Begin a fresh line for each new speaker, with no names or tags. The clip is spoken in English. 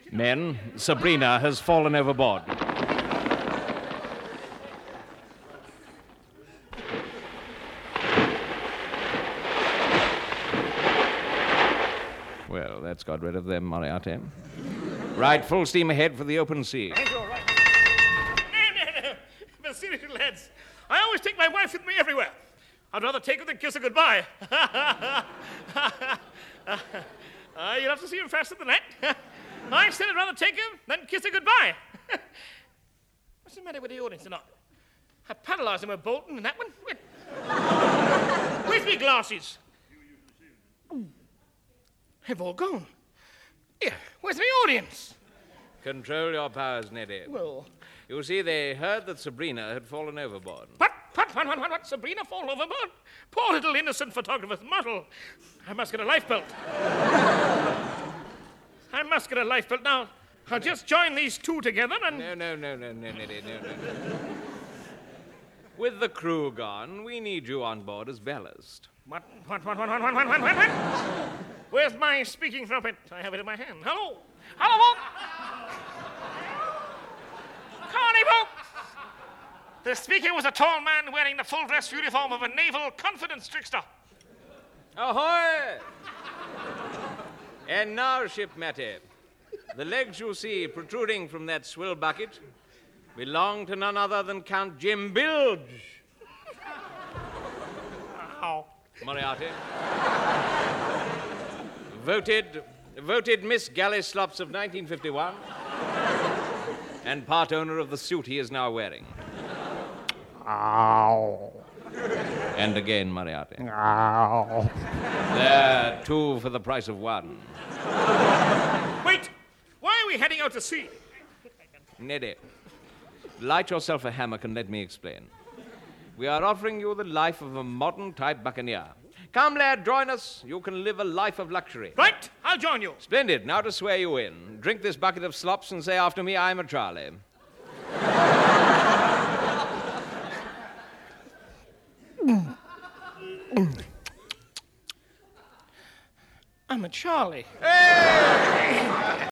Men, Sabrina has fallen overboard. Well, that's got rid of them, Moriarty. Right, full steam ahead for the open sea.
Thank you, all right. No. But seriously, lads, I always take my wife with me everywhere. I'd rather take her than kiss her goodbye. You'll have to see him faster than that. I said I'd rather take her than kiss her goodbye. What's the matter with the audience tonight? I paralyzed them with Bolton and that one. Where's my glasses? They've all gone. Here, where's my audience?
Control your powers, Neddy.
Well...
You see, they heard that Sabrina had fallen overboard.
What? Sabrina fall overboard? Poor little innocent photographer's model. I must get a lifebelt. Now, I'll just join these two together and...
No, Neddy, no. With the crew gone, we need you on board as ballast.
What? Where's my speaking trumpet? I have it in my hand. Hello, folks. Connie, folks. The speaker was a tall man wearing the full dress uniform of a naval confidence trickster.
Ahoy! And now, Shipmate, the legs you see protruding from that swill bucket belong to none other than Count Jim Bilge.
Ow.
Moriarty. Voted Miss Galley Slops of 1951 and part owner of the suit he is now wearing.
Ow.
And again, Moriarty.
Ow.
There, 2 for the price of 1.
Wait! Why are we heading out to sea?
Neddy, light yourself a hammock and let me explain. We are offering you the life of a modern-type buccaneer. Come, lad, join us. You can live a life of luxury.
Right, I'll join you.
Splendid. Now to swear you in. Drink this bucket of slops and say after me, I'm a Charlie.
I'm a Charlie.
Hey!